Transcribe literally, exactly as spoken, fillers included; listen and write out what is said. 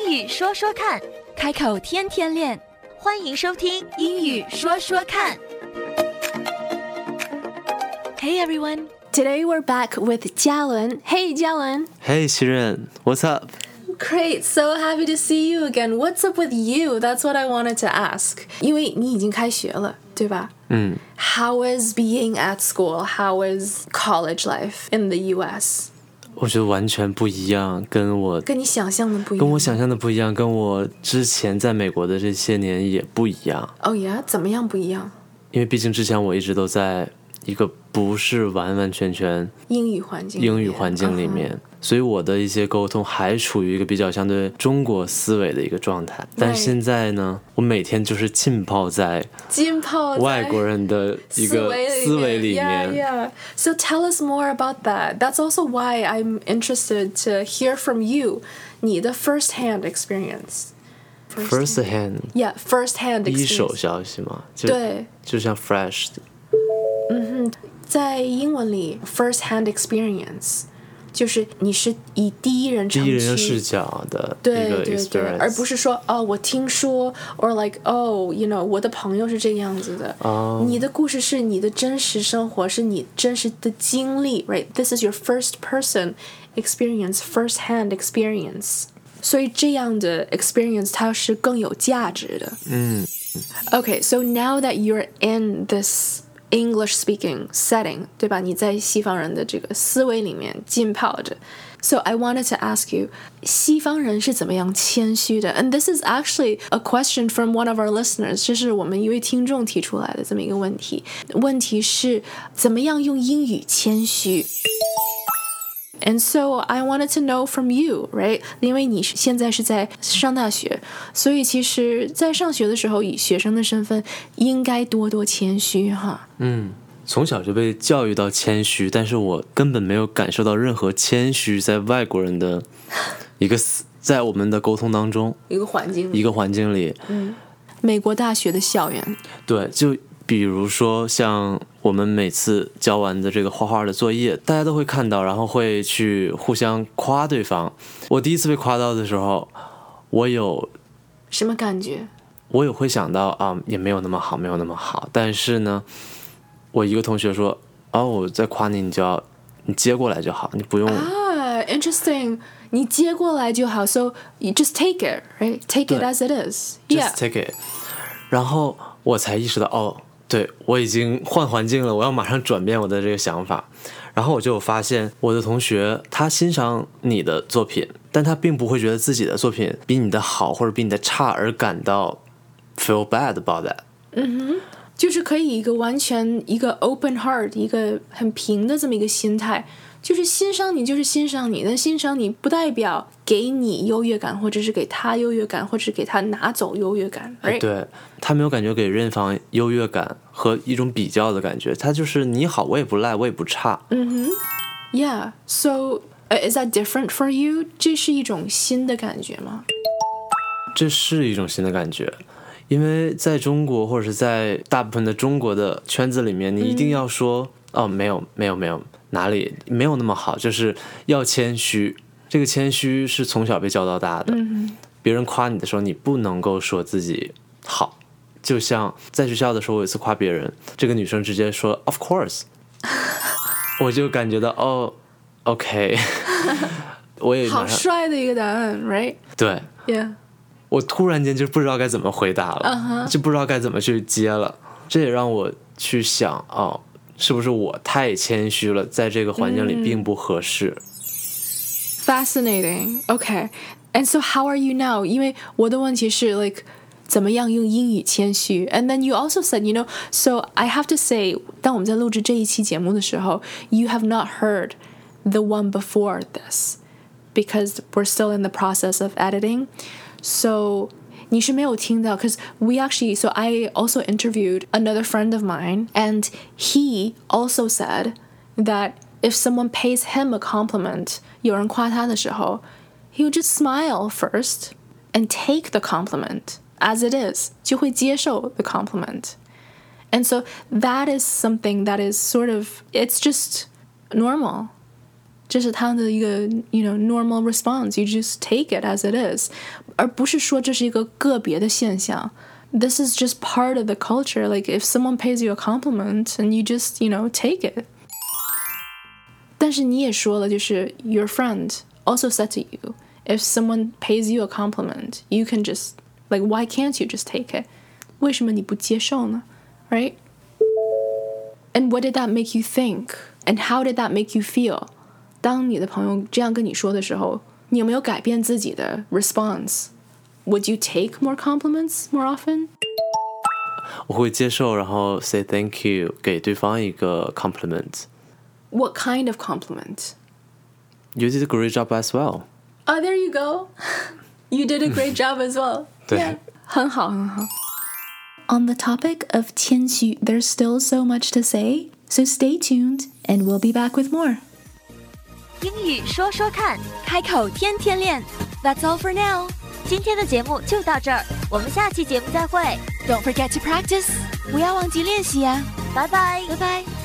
英语说说看， 开口天天练， 欢迎收听英语说说看。 Hey everyone, today we're back with Jialun. Hey Jialun. Hey Shiren, what's up? Great, so happy to see you again. What's up with you? That's what I wanted to ask. 因为你已经开学了，对吧？ 嗯。 How is being at school? How is college life in the U S? 我觉得完全不一样，跟我跟你想象的不一样， 跟我想象的不一样，跟我之前在美国的这些年也不一样。 哦呀，怎么样不一样？ 因为毕竟之前我一直都在一个不是完完全全英语环境英语环境里面， uh-huh. 所以我的一些沟通还处于一个比较相对中国思维的一个状态。但是现在呢，我每天就是浸泡在浸泡在外国人的一个思维里面。 Yeah, yeah. So tell us more about that. That's also why I'm interested to hear from you. 你的 first-hand experience. First hand. Yeah, first-hand experience. 一手消息嘛，就对， 就像 fresh 的。 嗯哼，在英文里 first-hand experience 就是你是以第一人称第一人视角的一个 experience， 对对对，而不是说哦我听说 or like oh you know 我的朋友是这个样子的。 oh. 你的故事是你的真实生活，是你真实的经历 right this is your first person experience first-hand experience， 所以这样的 experience 它是更有价值的。 嗯 Okay, so now that you're in this English speaking setting, 对吧？你在西方人的这个思维里面浸泡着。So I wanted to ask you, 西方人是怎么样谦虚的？ And this is actually a question from one of our listeners. 这是我们一位听众提出来的这么一个问题。问题是怎么样用英语谦虚？And so I wanted to know from you, right? 因为你现在是在上大学，所以其实在上学的时候以学生的身份应该多多谦虚哈。 嗯，从小就被教育到谦虚，但是我根本没有感受到任何谦虚在外国人的一个在我们的沟通当中一个环境里一个环境里。 嗯，美国大学的校园。 对，就比如说像我们每次交完的这个画画的作业，大家都会看到，然后会去互相夸对方。我第一次被夸到的时候，我有什么感觉？ 我有会想到啊，也没有那么好，没有那么好。但是呢，我一个同学说，哦，我在夸你，你就要你接过来就好，你不用啊 ，interesting， 你接过来就好 ，so you just take it, right? Take it as it is. Just take it. 然后我才意识到，哦。对，我已经换环境了，我要马上转变我的这个想法。然后我就发现我的同学他欣赏你的作品，但他并不会觉得自己的作品比你的好或者比你的差而感到 feel bad about that。 嗯哼，就是可以一个完全一个 open heart 一个很平的这么一个心态，就是欣赏你就是欣赏你，但欣赏你不代表给你优越感，或者是给他优越感，或者是给他拿走优越感。Right? 对，他没有感觉给任方优越感和一种比较的感觉，他就是你好我也不赖我也不差。 嗯哼 Yeah, so is that different for you? 这是一种新的感觉吗？ 这是一种新的感觉，因为在中国或者是在大部分的中国的圈子里面，你一定要说、嗯、哦没有没有没有哪里没有那么好，就是要谦虚。这个谦虚是从小被教到大的、 嗯、 别人夸你的时候你不能够说自己好，就像在学校的时候我有一次夸别人，这个女生直接说 of course 我就感觉到哦 OK 我也好帅的一个答案 right? 对 Yeah， 我突然间就不知道该怎么回答了、 uh-huh. 就不知道该怎么去接了。这也让我去想哦，是不是我太谦虚了，在这个环境里并不合适、嗯、 Fascinating. Okay. And so how are you now? 因为我的问题是 like 怎么样用英语谦虚 And then you also said, you know, so I have to say 当我们在录制这一期节目的时候 You have not heard the one before this because we're still in the process of editing. So你是没有听到 because we actually so I also interviewed another friend of mine and he also said that if someone pays him a compliment 有人夸他的时候 he would just smile first and take the compliment as it is 就会接受 the compliment. And so that is something that is sort of it's just normal 这是他的一个 you know normal response. You just take it as it is. 而不是说这是一个个别的现象。This is just part of the culture. Like if someone pays you a compliment and you just, you know, take it. 但是你也说了，就是 your friend also said to you, if someone pays you a compliment, you can just, like, why can't you just take it? 为什么你不接受呢？ Right? And what did that make you think? And how did that make you feel? 当你的朋友这样跟你说的时候，你有没有改变自己的 response?Would you take more compliments more often? 我会接受，然后 say thank you， 给对方一个 compliment. What kind of compliment? You did a great job as well. Oh, there you go. You did a great job as well. 对 Yeah. 很好，很好。On the topic of 谦虚, there's still so much to say, so stay tuned, and we'll be back with more. 英语说说看，开口天天练。That's all for now. 今天的节目就到这儿，我们下期节目再会。Don't forget to practice. 不要忘记练习呀。拜拜，拜拜。